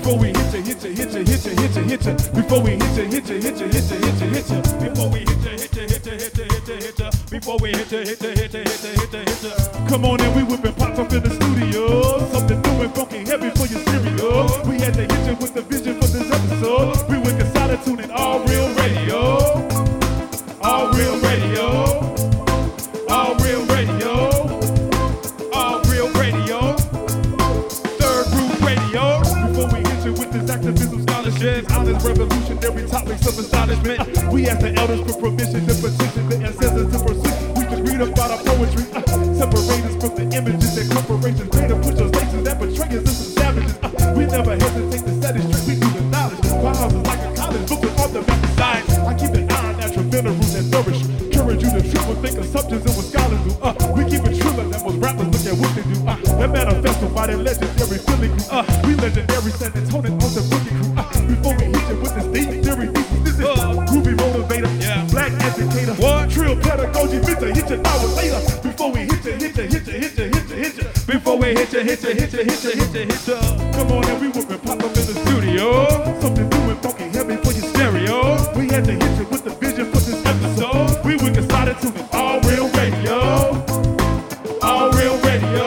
Before we hit ya, hit ya, hit ya, hit ya, hit ya, hit ya. Before we hit ya, hit ya, hit ya, hit ya, hit ya, hit ya. Before we hit ya, hit ya, hit ya, hit ya, hit ya, hit ya. Before we hit ya, hit ya, hit ya, hit ya, hit ya, hit ya. Come on and we whipping pops up in the studio. Something new and funky, heavy for your stereo. We had to hit you with the vision for this episode. We went to Solitude and All Real Radio. All Real Radio. All Real Radio. All Real Radio. Third Group Radio. Before we hit you with this activism scholarship, honest revolutionary topics of astonishment. We ask the elders for permission to petition the ancestors to pursue. We can read about our poetry. Separate us from the images that corporations paint to push us places that betray us into savages. We never hesitate to set it straight. We do the knowledge. My house is like a college book with all the math and science. I keep an eye on natural minerals that nourish. Encourage you to truth and think assumptions and what scholars do. We keep it true, that most rappers look at what they do. That manifesto by the legendary Philly crew. We legendary San Antonio on the boogie crew. Before we hit you with this deep theory, this is groovy motivator, black educator, trill pedagogy, Mr. Hit ya now or later. Before we hit ya, hit ya, hit ya, hit ya, hit ya, hit ya. Before we hit ya, hit ya, hit ya, hit ya, hit ya, hit ya. Come on and we whippin' pop up in the studio. Something new and funky, heavy for your stereo. We had to hit you with the vision for this episode. We went decided to be All Real Radio. All Real Radio.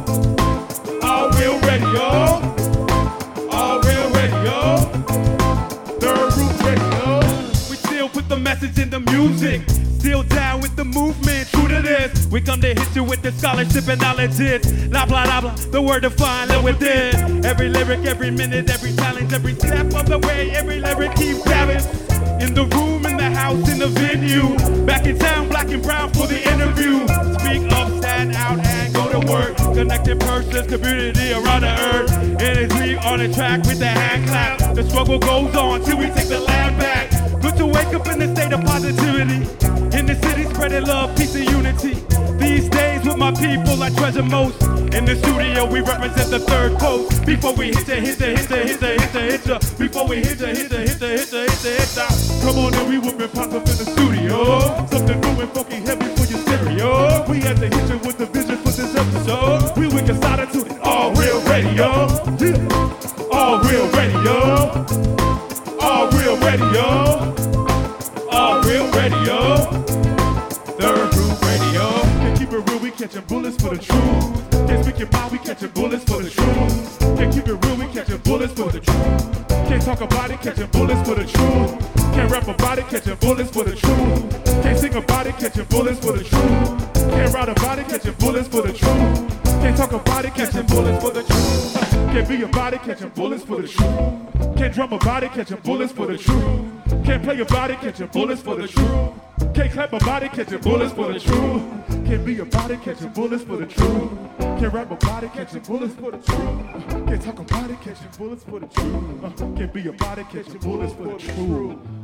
All Real Radio. All Real Radio. Third Group Radio. We still put the message in the music. Still down with the movement, true to this. We come to hit you with the scholarship and knowledge is la blah blah blah, the word defined and within. Every lyric, every minute, every challenge, every step of the way, every lyric keeps grabbing. In the room, in the house, in the venue. Back in town, black and brown for the interview. Speak up, stand out, and go to work. Connecting persons, community around the earth. And as we on the track with the hand clap, the struggle goes on till we take the land back. Good to wake up in a state of positivity. In the city, spreading love, peace, and unity. These days with my people, I treasure most. In the studio, we represent the third coast. Before we hit ya, hit ya, hit ya, hit ya, hit ya, hit ya. Before we hit ya, hit ya, hit ya, hit ya, hit ya, hit ya. Come on and we whippin' pop up in the studio. Something new and funky, heavy for your stereo. We had to hit you with the vision for this episode. We went decided to All Real Radio. Yeah. All Real Radio. All Real Radio. All Real Radio. Third Group Radio. Can't keep it real, we catching bullets for the truth. Can't speak your mind, we catching bullets for the truth. Can't keep it real, we catching bullets for the truth. Can't talk about it, catching bullets for the truth. Can't rap about it, catching bullets for the truth. Can't sing about it, catching bullets for the truth. Can't write about it, catching bullets for the truth. Can't talk about it, catching bullets for the truth. Can't be about it, catching bullets for the truth. Can't drum about it, catching bullets for the truth. Can't play about it, catching bullets for the truth. Can't clap about it, catching bullets for the truth. Can't be about it, catching bullets for the truth. Can't rap about it, catching bullets for the truth. Can't talk about it, catching bullets for the truth. Can't be about it, catching bullets for the truth.